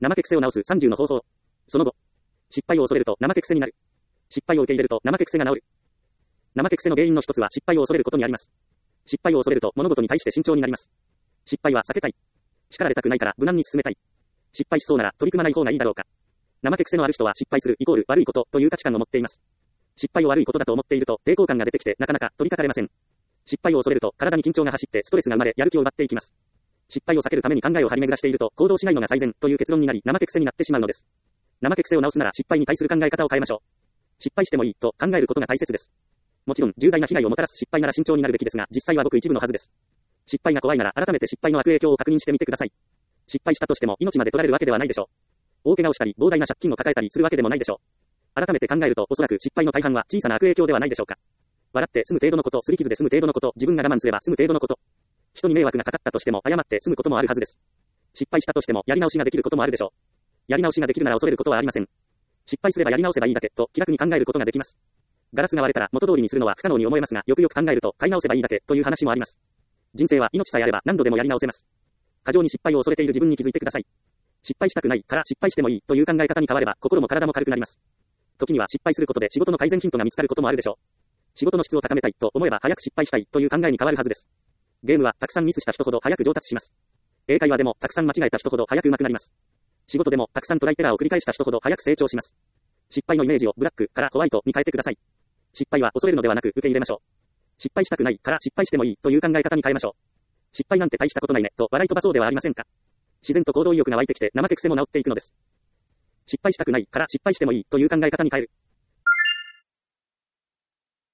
怠け癖を直す30の方法。その後、失敗を恐れると怠け癖になる。失敗を受け入れると怠け癖が治る。怠け癖の原因の一つは失敗を恐れることにあります。失敗を恐れると物事に対して慎重になります。失敗は避けたい。叱られたくないから無難に進めたい。失敗しそうなら取り組まない方がいいだろうか。怠け癖のある人は失敗するイコール悪いことという価値観を持っています。失敗を悪いことだと思っていると抵抗感が出てきてなかなか取り掛かれません。失敗を恐れると体に緊張が走ってストレスが生まれやる気を奪っていきます。失敗を避けるために考えを張り巡らしていると行動しないのが最善という結論になり怠け癖になってしまうのです。怠け癖を直すなら失敗に対する考え方を変えましょう。失敗してもいいと考えることが大切です。もちろん重大な被害をもたらす失敗なら慎重になるべきですが実際はごく一部のはずです。失敗が怖いなら改めて失敗の悪影響を確認してみてください。失敗したとしても命まで取られるわけではないでしょう。大怪我をしたり膨大な借金を抱えたりするわけでもないでしょう。改めて考えるとおそらく失敗の大半は小さな悪影響ではないでしょうか。笑って済む程度のこと、擦り傷で済む程度のこと、自分が我慢すれば済む程度のこと。人に迷惑がかかったとしても謝って済むこともあるはずです。失敗したとしてもやり直しができることもあるでしょう。やり直しができるなら恐れることはありません。失敗すればやり直せばいいだけと気楽に考えることができます。ガラスが割れたら元通りにするのは不可能に思えますがよくよく考えると買い直せばいいだけという話もあります。人生は命さえあれば何度でもやり直せます。過剰に失敗を恐れている自分に気づいてください。失敗したくないから失敗してもいいという考え方に変われば心も体も軽くなります。時には失敗することで仕事の改善ヒントが見つかることもあるでしょう。仕事の質を高めたいと思えば早く失敗したいという考えに変わるはずです。ゲームはたくさんミスした人ほど早く上達します。英会話でもたくさん間違えた人ほど早く上手くなります。仕事でもたくさんトライテラーを繰り返した人ほど早く成長します。失敗のイメージをブラックからホワイトに変えてください。失敗は恐れるのではなく受け入れましょう。失敗したくないから失敗してもいいという考え方に変えましょう。失敗なんて大したことないねと笑い飛ばそうではありませんか。自然と行動意欲が湧いてきて怠け癖も治っていくのです。失敗したくないから失敗してもいいという考え方に変える。